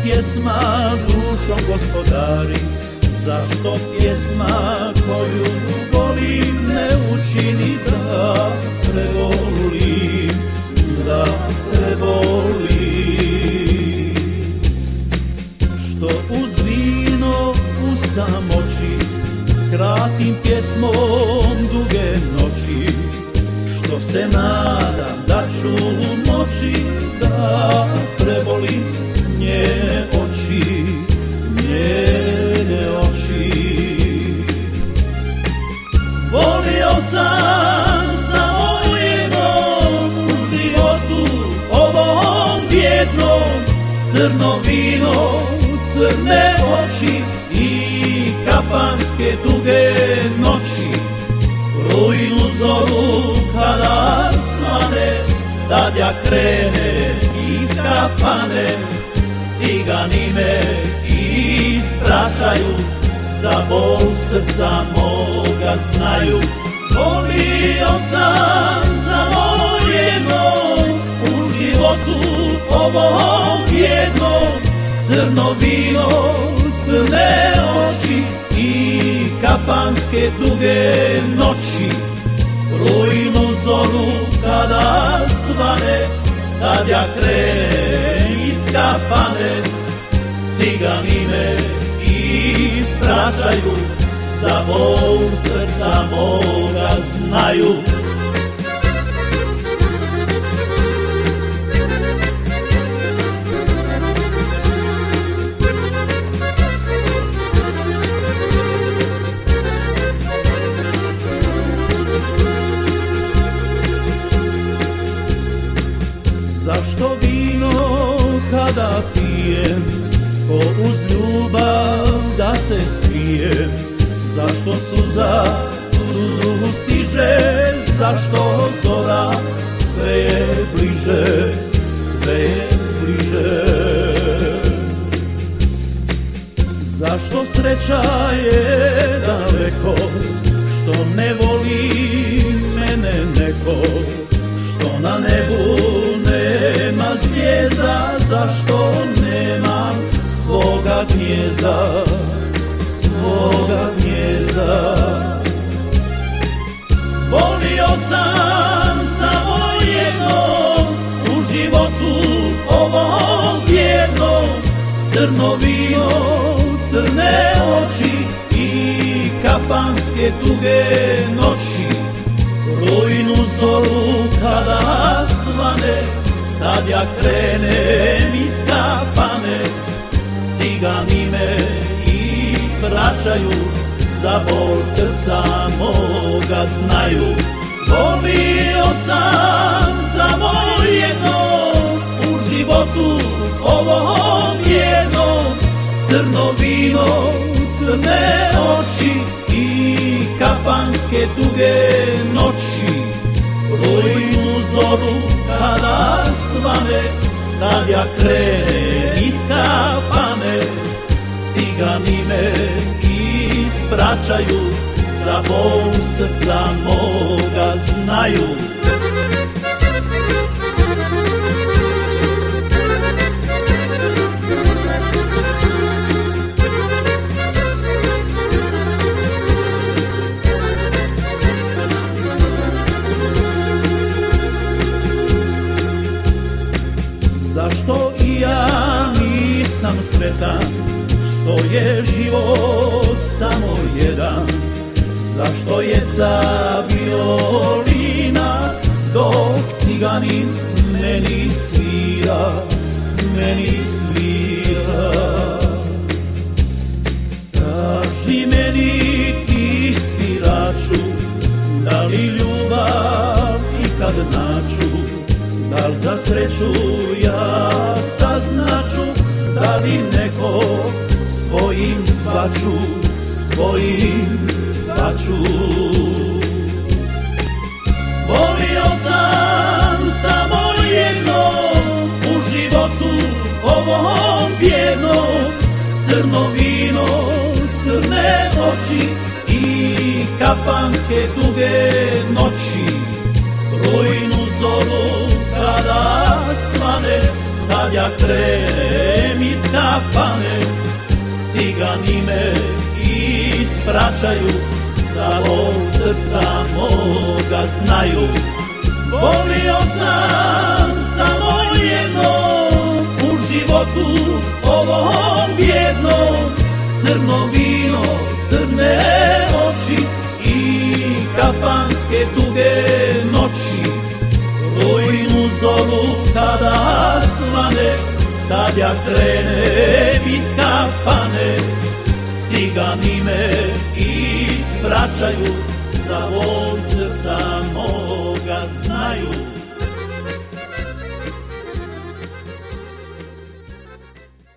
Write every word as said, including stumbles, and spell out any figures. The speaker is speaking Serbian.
pjesma dušom gospodari? Zašto pjesma koju volim ne učini da prevolim, da prevolim? Što uz vino u samoći kratim pjesmom duge noći, što se nadam da ću moći da prevolim njene oči, njene oči. Volio sam samo jednom u životu ovom bijednom, crno vino, crne oči i kafanske duge noći. Rujnu zoru kada svane, dadja krene iz kafane, cigani me ispraćaju, za bol srca moga znaju. Volio sam samo jednom u životu ovom bijednom, crno vino, crne oči i kafanske duge noći. Rujnu zoru kada svane, tad ja krenem iz kafane, cigani me ispraćaju, za bol srca moga znaju. Zašto vino kada pijem, ko uz ljubav da se smijem? Zašto suza suzu stiže, zašto zora sve je bliže, sve je bliže? Zašto sreća je daleko, što ne voli mene neko, što na nebu nema zvijezda, zašto nemam svoga gnjezda, svoga gnjezda? Volio sam samo jednom u životu ovom bijednom, crno vino, crne oči i kafanske duge noći. Rujnu zoru kada svane, tad ja krenem iz kafane, cigani me ispraćaju, za bol srca moga znaju. Volio sam samo jednom u životu ovom jednom, crno vino, crne oči i kafanske duge noći. Rujnu zoru kada svane, tad ja krenem iz kafane, cigani me ispraćaju, za bol srca moga znaju. Zašto i ja nisam sretan, što je život samo jedan? Zašto je ca violina, dok ciganin meni svira, meni svira? Kaži meni ti sviraču, da li ljubav ikad naću, da li za sreću ja saznaću, da li neko svojim zvaću, svojim zvaću? Volio sam samo jednom u životu ovom bijednom, crno vino, crne oči i kafanske duge noći. Rujnu zoru kada svane, kad ja krenem iz kafane, cigani me ispraćaju, za bol srca moga znaju. Volio sam samo jedno u životu ovom bijednom, crno vino, crne oči i kafanske duge noći. Rujnu zoru kada svane, kad ja krenem iz kafane, cigani me ispraćaju, za bol